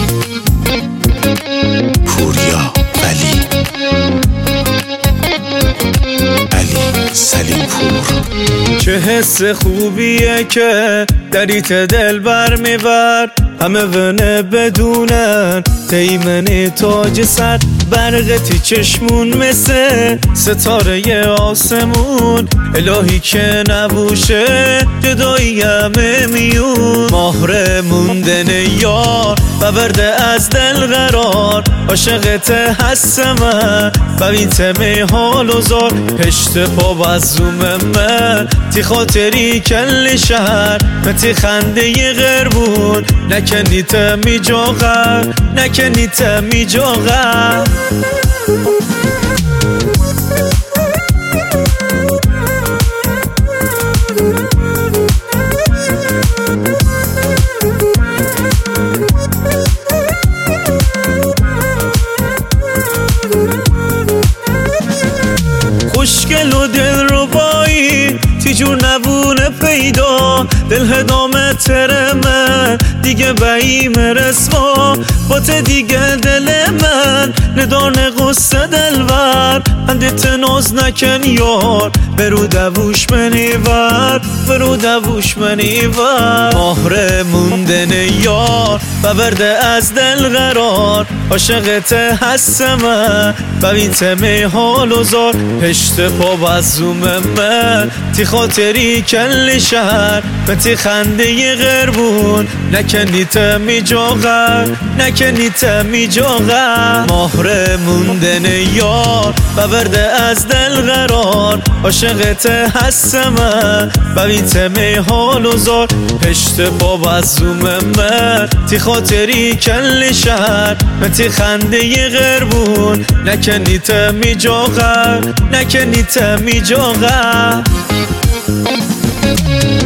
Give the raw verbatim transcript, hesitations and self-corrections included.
پوریا ولی علی سلیم پور. چه حس خوبیه که دریت دل بر میبر، همه ونه بدونن تیمن تاج سر، برقتی چشمون مثل ستاره آسمون، الهی که نبوشه جدایی همه میون. مهر موندن یار و ورده از دل قرار، عاشقت هستم من ببین می حال و زار، پشت پا بزوم من تی خاطری کل شهر، متی خنده ی غربون نکنی تمی جاغر، نکنی تمی جاغر. خوشگل و دل رو بایی تی جور نبونه پیدا، دل هدامه تر من دیگه بایی مرسوا، با ته دیگه دل من ندانه غصه دلور، اندت ناز نکن یار برو دووش منیور، برو دووش منیور. مهر موندن یار و ورده از دل قرار، عاشقت هستم من ببین می حال و زار، پشت پا بزوم من تی خاطری کل شهر، متی خنده ی غربون نکنی تمی جاغر، نکنی تمی جاغر. مهر موندن یار و ورده از دل قرار، عاشقت هستم من ببین می حال و زار، پشت پا بزوم من تی خاطری کل شهر، متی خنده ی غربون نکنی تمی جاغر، نکنی تمی جاغر.